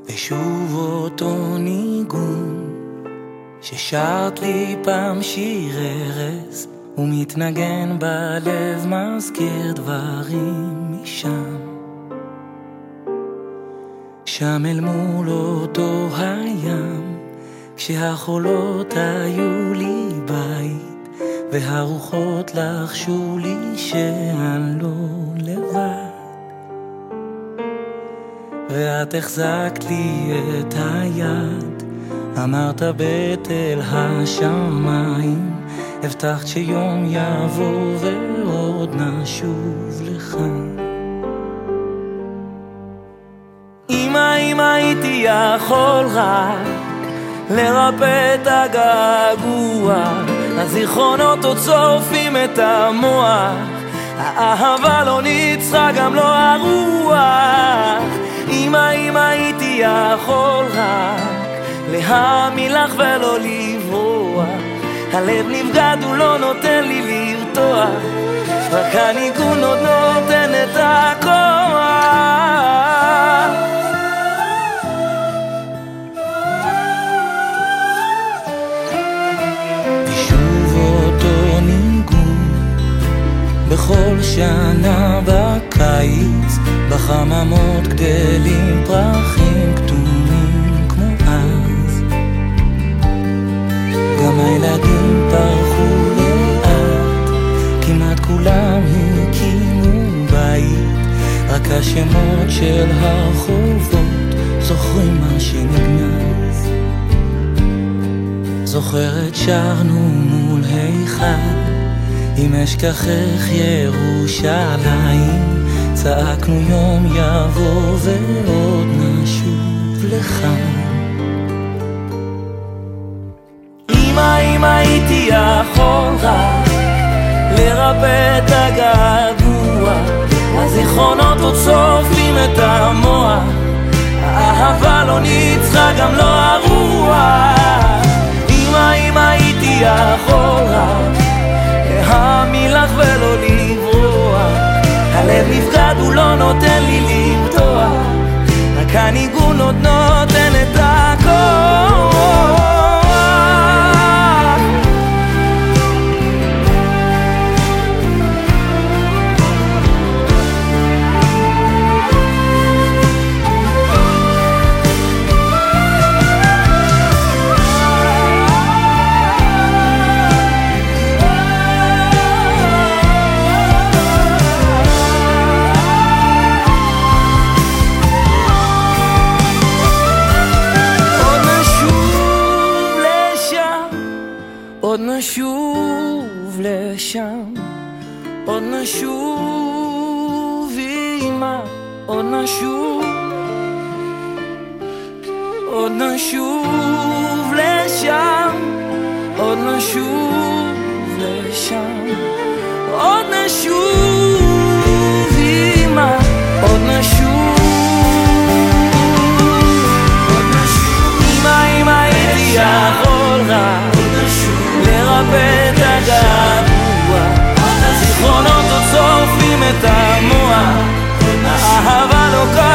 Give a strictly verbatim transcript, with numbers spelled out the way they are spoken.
ושוב אותו ניגון ששרת לי פעם שיר ארז, ומתנגן בלב, מזכיר דברים משם. שם אל מול אותו הים, כשהחולות היו לי בית, והרוחות לחשו לי שאני לא לבד. ואת החזקת לי את היד, אמרת בתל השמיים, הבטחת שיום יבוא ועוד נשוב לך. אמא, אם הייתי יכול רק לרפא את הגעגוע, הזיכרונות עוד צורפים את המוח, האהבה לא ניצחה גם לא הרוח. אמא, אם הייתי יכול רק להאמין לך ולא לברוח, הלב נבגד הוא לא נותן לי לרתוח, רק הניגון עוד נותן את הכוח. ושוב אותו ניגון בכל שנה בקיץ, בחממות גדלים פרחים כתומים כמו אז, גם הילדים פרחו לאט, כמעט כולם הקימו בית, רק השמות של הרחובות זוכרים מה שנגנז. זוכרת שרנו מול היכל, אם אשכחך ירושלים, צעקנו יום יבוא ועוד נשוב לך. אמא, אם הייתי יכול רק לרפא את הגעגוע, הזיכרונות עוד צורפים את המוח, האהבה לא ניצחה גם לא הרוח. אמא, אם הייתי יכול רק להאמין לך ולא לברוח, הלב נפגד הוא לא נותן לי לרתוח, רק הניגון עוד נותן את הכוח. עוד נשוב לשם, עוד נשוב אמא, עוד נשוב, עוד נשוב לשם, עוד נשוב לשם, עוד נשוב אמא, עוד נשוב, עוד נשוב אמא, אם הייתי יכול רק לרפא את הגעגוע, הזיכרונות עוד צורפים את המוח, האהבה לא קרה